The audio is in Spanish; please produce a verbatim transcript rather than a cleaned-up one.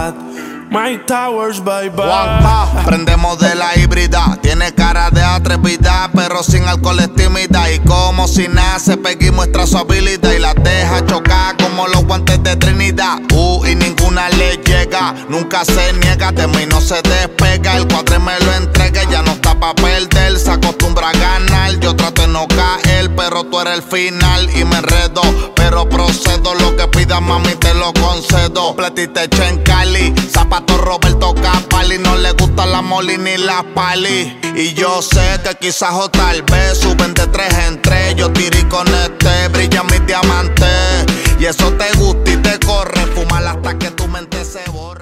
bad. Mike Towers, bye bye. Juanpa, prendemos de la híbrida. Tiene cara de atrevida, pero sin alcohol es tímida. Y como si nace, Peggy muestra su habilidad y la deja chocar como los guantes de Trinidad. Uh, y ninguna le llega, nunca se niega, de mí no se despega. El cuadre me lo entrega, ya no está pa' perder. Se acostumbra a ganar, yo trato de no caer, pero tú eres el final y me enredo. Pero procedo, lo que pidas mami te lo concedo. Platita hecha en Cali, zapato Roberto Capali. No le gusta la moli ni la pali. Y yo sé que quizás o tal vez suben de tres en tres. Yo tiré con este, brilla mi diamante. Y eso te gusta y te corre, fumar hasta que tu mente se borre.